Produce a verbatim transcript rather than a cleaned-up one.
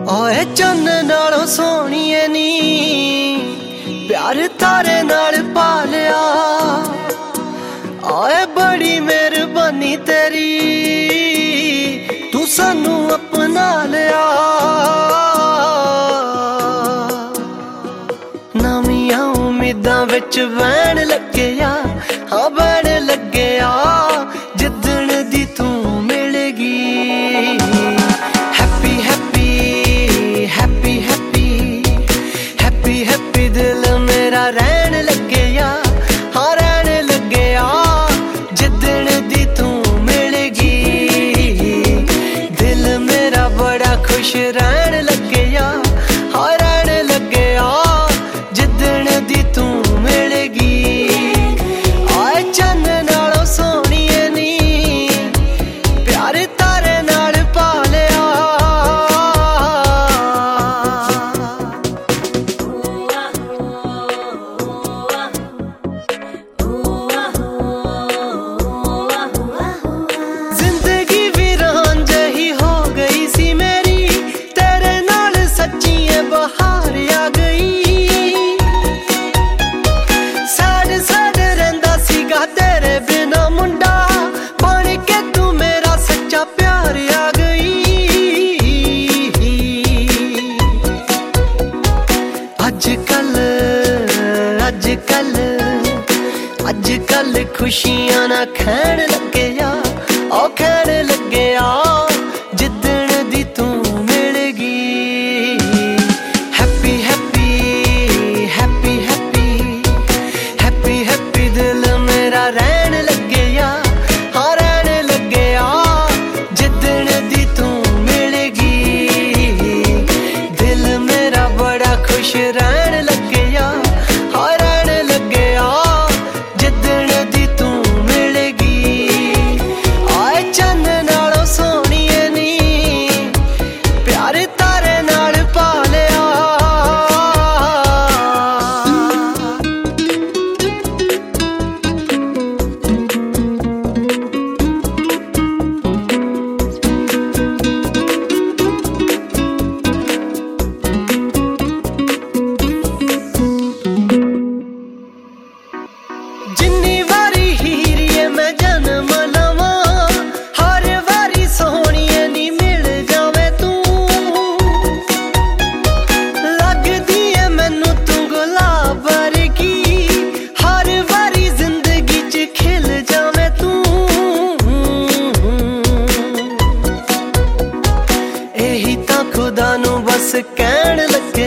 ओए चन्न नालों सोहणीए नी प्यार तारे नाल पा लिया। ओए बड़ी मेहरबानी तेरी तू सानू अपना लिया। नवीं उम्मीदां विच वैण लगे आ, हाँ वैण लगे आ जिदण दी तू मिलेगी। Happy happy happy happy happy happy दिल मेरा रहन लगे आ, हाँ रहन लगे आ जिदण दी तू मिलेगी। दिल मेरा बड़ा खुश रहन लगे आ, हाँ रहन लगे आ जिदण दी तू मिलेगी। आए चन्न नालों सोहणीए नी प्यार तारे नाल पा लिया। जिंदगी वीरान जही हो गई सी मेरी, तेरे नाल सच्चिए बहार आ गई। सैड सैड रहिंदा सीगा तेरे बिना मुंडा, बन के तू मेरा सच्चा प्यार आ गई। अजकल अजकल अजकल खुशियां ना खैण लगे आ, ओ खैण लगे आ जिदण दी तू मिलेगी। Happy happy happy happy happy happy दिल मेरा रहन लगे आ, हाँ रहन लगे आ जिदण दी तू मिलेगी। दिल मेरा बड़ा खुश रहन लगे आ, हाँ रहन लगे आ जिदण दी तू मिलेगी। आए चन्न नालों सोहणीए नी प्यार तारे नाल पा लिया। जिन्नी वारी हीरिए मैं जन्म लवां, हर वारी सोहणीए नी मिल जावे तू। लगदी है मैनू तू गुलाब वर्गी, हर वारी जिंदगी च खिल जावे तू। एही तां खुदा नू बस कहण लगे